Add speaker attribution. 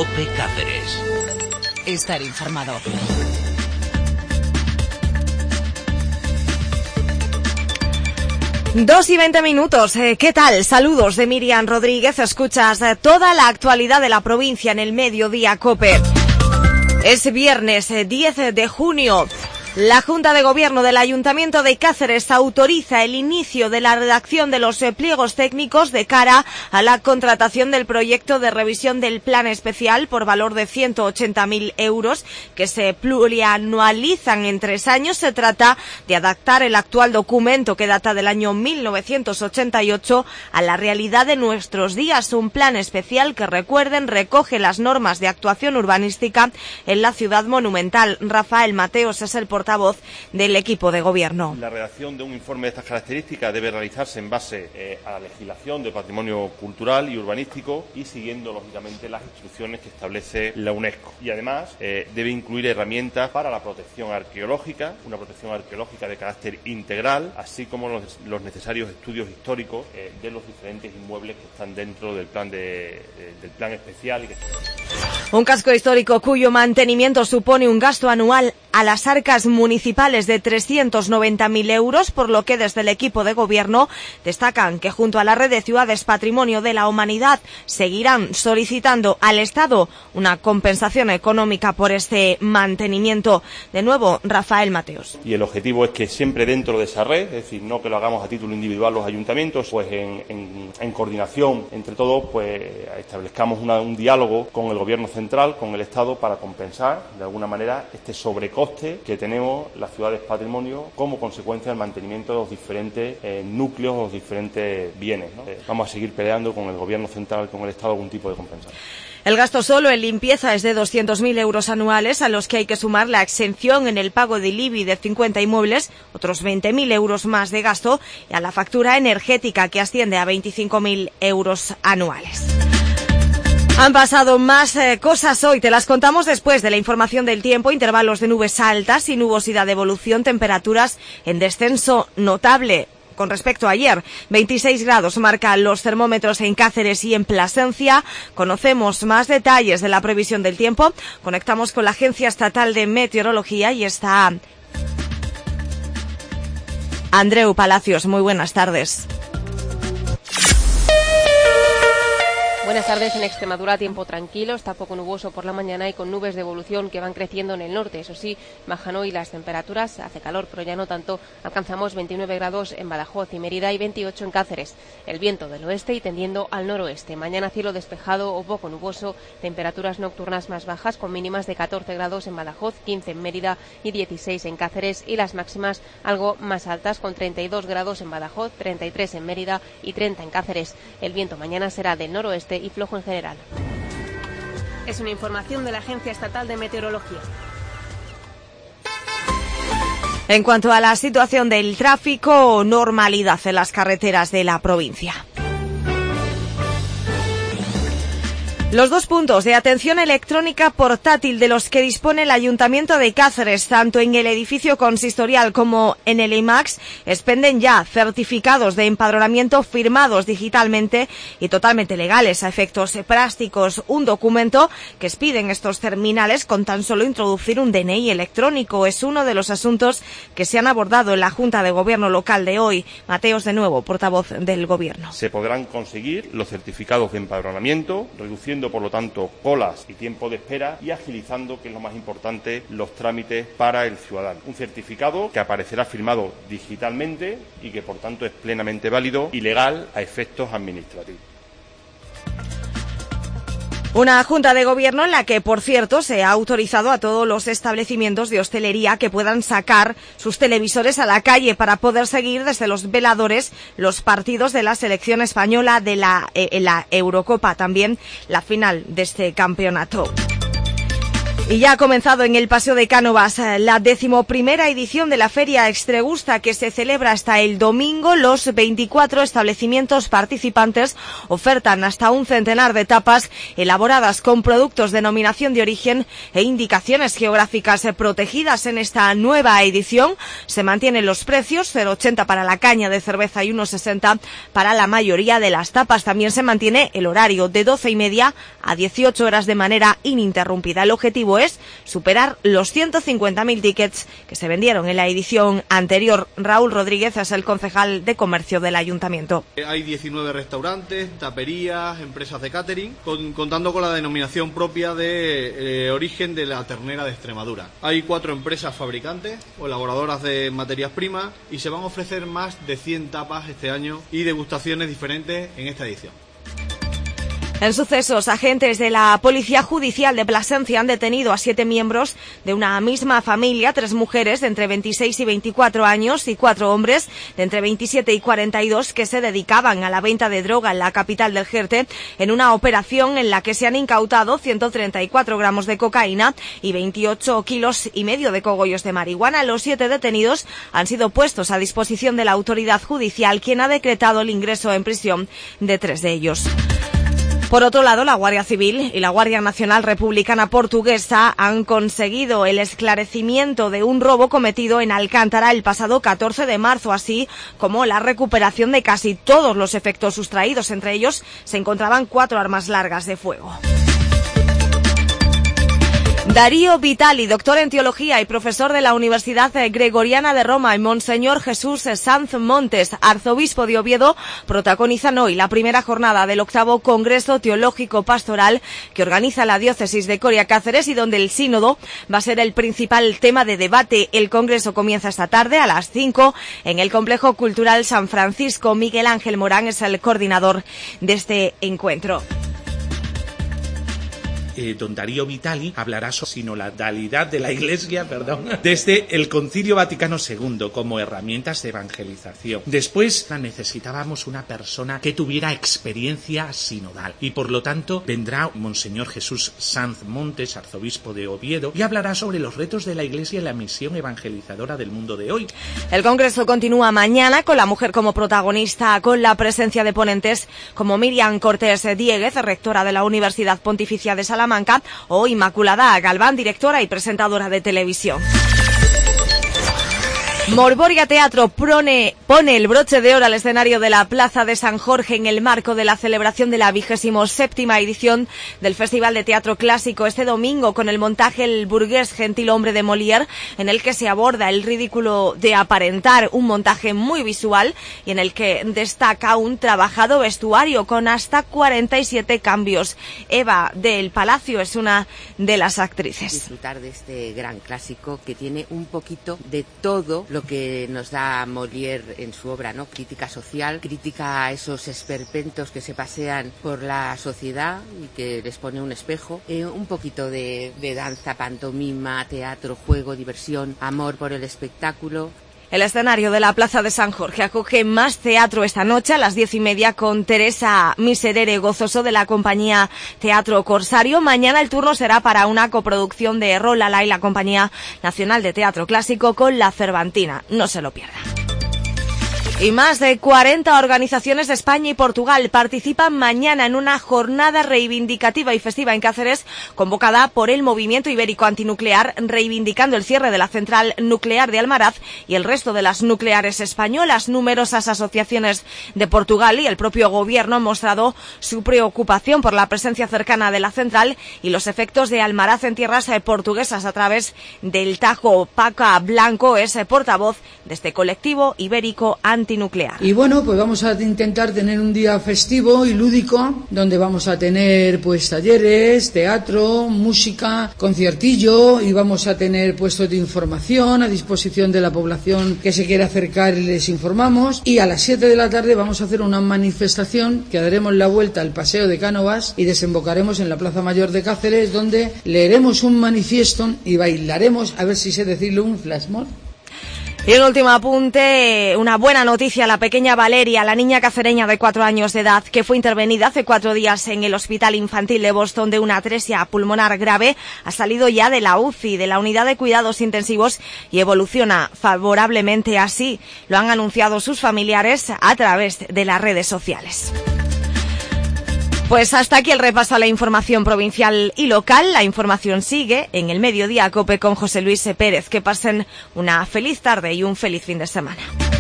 Speaker 1: COPE Cáceres.
Speaker 2: Estar informado. Dos y 20 minutos. ¿Qué tal? Saludos de Miriam Rodríguez. Escuchas toda la actualidad de la provincia en el Mediodía COPE. Es viernes 10 de junio. La Junta de Gobierno del Ayuntamiento de Cáceres autoriza el inicio de la redacción de los pliegos técnicos de cara a la contratación del proyecto de revisión del plan especial por valor de 180.000 euros que se plurianualizan en 3 años. Se trata de adaptar el actual documento que data del año 1988 a la realidad de nuestros días. Un plan especial que, recuerden, recoge las normas de actuación urbanística en la ciudad monumental. Rafael Mateos es el portavoz del equipo de gobierno.
Speaker 3: La redacción de un informe de estas características debe realizarse en base a la legislación de patrimonio cultural y urbanístico y siguiendo, lógicamente, las instrucciones que establece la UNESCO. Y además debe incluir herramientas para la protección arqueológica, una protección arqueológica de carácter integral, así como los necesarios estudios históricos de los diferentes inmuebles que están dentro del plan especial.
Speaker 2: Un casco histórico cuyo mantenimiento supone un gasto anual a las arcas municipales de 390.000 euros, por lo que desde el equipo de gobierno destacan que junto a la red de ciudades Patrimonio de la Humanidad seguirán solicitando al Estado una compensación económica por este mantenimiento. De nuevo, Rafael Mateos.
Speaker 3: Y el objetivo es que siempre dentro de esa red, es decir, no que lo hagamos a título individual los ayuntamientos, pues en coordinación entre todos, pues establezcamos un diálogo con el Gobierno central, con el Estado, para compensar de alguna manera este sobrecoste que tenemos las ciudades patrimonio como consecuencia del mantenimiento de los diferentes núcleos, los diferentes bienes, ¿no? Vamos a seguir peleando con el Gobierno central, con el Estado, algún tipo de compensación.
Speaker 2: El gasto solo en limpieza es de 200.000 euros anuales, a los que hay que sumar la exención en el pago del IBI de 50 inmuebles, otros 20.000 euros más de gasto, y a la factura energética, que asciende a 25.000 euros anuales. Han pasado más cosas hoy, te las contamos después de la información del tiempo. Intervalos de nubes altas y nubosidad de evolución, temperaturas en descenso notable con respecto a ayer. 26 grados marcan los termómetros en Cáceres y en Plasencia. Conocemos más detalles de la previsión del tiempo. Conectamos con la Agencia Estatal de Meteorología y está Andreu Palacios. Muy buenas tardes.
Speaker 4: Buenas tardes. En Extremadura, tiempo tranquilo, está poco nuboso por la mañana y con nubes de evolución que van creciendo en el norte. Eso sí, bajan hoy las temperaturas, hace calor, pero ya no tanto. Alcanzamos 29 grados en Badajoz y Mérida y 28 en Cáceres. El viento del oeste y tendiendo al noroeste. Mañana cielo despejado o poco nuboso, temperaturas nocturnas más bajas con mínimas de 14 grados en Badajoz, 15 en Mérida y 16 en Cáceres, y las máximas algo más altas con 32 grados en Badajoz, 33 en Mérida y 30 en Cáceres. El viento mañana será del noroeste y flojo en general. Es una información de la Agencia Estatal de Meteorología.
Speaker 2: En cuanto a la situación del tráfico, normalidad en las carreteras de la provincia. Los 2 puntos de atención electrónica portátil de los que dispone el Ayuntamiento de Cáceres, tanto en el edificio consistorial como en el IMAX, expenden ya certificados de empadronamiento firmados digitalmente y totalmente legales a efectos prácticos. Un documento que expiden estos terminales con tan solo introducir un DNI electrónico. Es uno de los asuntos que se han abordado en la Junta de Gobierno local de hoy. Mateos, de nuevo, portavoz del Gobierno.
Speaker 3: Se podrán conseguir los certificados de empadronamiento, reduciendo por lo tanto colas y tiempo de espera y agilizando, que es lo más importante, los trámites para el ciudadano. Un certificado que aparecerá firmado digitalmente y que por tanto es plenamente válido y legal a efectos administrativos.
Speaker 2: Una Junta de Gobierno en la que, por cierto, se ha autorizado a todos los establecimientos de hostelería que puedan sacar sus televisores a la calle para poder seguir desde los veladores los partidos de la selección española de la Eurocopa, también la final de este campeonato. Y ya ha comenzado en el Paseo de Cánovas la 11ª edición de la Feria Extregusta, que se celebra hasta el domingo. Los 24 establecimientos participantes ofertan hasta un centenar de tapas elaboradas con productos de denominación de origen e indicaciones geográficas protegidas. En esta nueva edición se mantienen los precios, 0,80 para la caña de cerveza y 1,60 para la mayoría de las tapas. También se mantiene el horario de 12:30 a 18 horas de manera ininterrumpida. El objetivo es superar los 150.000 tickets que se vendieron en la edición anterior. Raúl Rodríguez es el concejal de comercio del ayuntamiento.
Speaker 1: Hay 19 restaurantes, taperías, empresas de catering, contando con la denominación propia de origen de la ternera de Extremadura. Hay 4 empresas fabricantes o elaboradoras de materias primas y se van a ofrecer más de 100 tapas este año y degustaciones diferentes en esta edición.
Speaker 2: En sucesos, agentes de la Policía Judicial de Plasencia han detenido a 7 miembros de una misma familia, 3 mujeres de entre 26 y 24 años y 4 hombres de entre 27 y 42 que se dedicaban a la venta de droga en la capital del Jerte, en una operación en la que se han incautado 134 gramos de cocaína y 28,5 kilos de cogollos de marihuana. Los 7 detenidos han sido puestos a disposición de la autoridad judicial, quien ha decretado el ingreso en prisión de 3 de ellos. Por otro lado, la Guardia Civil y la Guardia Nacional Republicana Portuguesa han conseguido el esclarecimiento de un robo cometido en Alcántara el pasado 14 de marzo, así como la recuperación de casi todos los efectos sustraídos. Entre ellos se encontraban 4 armas largas de fuego. Darío Vitali, doctor en teología y profesor de la Universidad Gregoriana de Roma, y Monseñor Jesús Sanz Montes, arzobispo de Oviedo, protagonizan hoy la primera jornada del 8º Congreso Teológico Pastoral que organiza la diócesis de Coria Cáceres y donde el sínodo va a ser el principal tema de debate. El congreso comienza esta tarde a las 5 en el Complejo Cultural San Francisco. Miguel Ángel Morán es el coordinador de este encuentro.
Speaker 5: Don Darío Vitali hablará sobre sinodalidad de la Iglesia, desde el Concilio Vaticano II como herramientas de evangelización. Después necesitábamos una persona que tuviera experiencia sinodal y por lo tanto vendrá Monseñor Jesús Sanz Montes, arzobispo de Oviedo, y hablará sobre los retos de la Iglesia y la misión evangelizadora del mundo de hoy.
Speaker 2: El congreso continúa mañana con la mujer como protagonista, con la presencia de ponentes como Miriam Cortés Diéguez, rectora de la Universidad Pontificia de Salamanca, o Inmaculada Galván, directora y presentadora de televisión. Morboria Teatro pone el broche de oro al escenario de la Plaza de San Jorge en el marco de la celebración de la 27ª edición del Festival de Teatro Clásico este domingo, con el montaje El burgués gentilhombre de Molière, en el que se aborda el ridículo de aparentar, un montaje muy visual y en el que destaca un trabajado vestuario con hasta 47 cambios. Eva del Palacio es una de las actrices.
Speaker 6: Disfrutar de este gran clásico que tiene un poquito de todo lo que nos da Molière en su obra, ¿no? Crítica social, crítica a esos esperpentos que se pasean por la sociedad y que les pone un espejo, un poquito de danza, pantomima, teatro, juego, diversión, amor por el espectáculo.
Speaker 2: El escenario de la Plaza de San Jorge acoge más teatro esta noche a las 10:30 con Teresa Miserere Gozoso de la compañía Teatro Corsario. Mañana el turno será para una coproducción de Rolala y la Compañía Nacional de Teatro Clásico con La Cervantina. No se lo pierdan. Y más de 40 organizaciones de España y Portugal participan mañana en una jornada reivindicativa y festiva en Cáceres, convocada por el Movimiento Ibérico Antinuclear, reivindicando el cierre de la central nuclear de Almaraz y el resto de las nucleares españolas. Numerosas asociaciones de Portugal y el propio gobierno han mostrado su preocupación por la presencia cercana de la central y los efectos de Almaraz en tierras portuguesas. A través del Tajo, Paca Blanco es portavoz de este colectivo ibérico antinuclear.
Speaker 7: Y bueno, pues vamos a intentar tener un día festivo y lúdico, donde vamos a tener pues talleres, teatro, música, conciertillo, y vamos a tener puestos de información a disposición de la población que se quiera acercar y les informamos. Y a las 7 de la tarde vamos a hacer una manifestación que daremos la vuelta al Paseo de Cánovas y desembocaremos en la Plaza Mayor de Cáceres, donde leeremos un manifiesto y bailaremos, a ver si sé decirlo, un flash mob.
Speaker 2: Y un último apunte, una buena noticia: la pequeña Valeria, la niña cacereña de 4 años de edad, que fue intervenida hace 4 días en el Hospital Infantil de Boston de una atresia pulmonar grave, ha salido ya de la UCI, de la unidad de cuidados intensivos, y evoluciona favorablemente. Así lo han anunciado sus familiares a través de las redes sociales. Pues hasta aquí el repaso a la información provincial y local. La información sigue en el Mediodía COPE con José Luis Pérez. Que pasen una feliz tarde y un feliz fin de semana.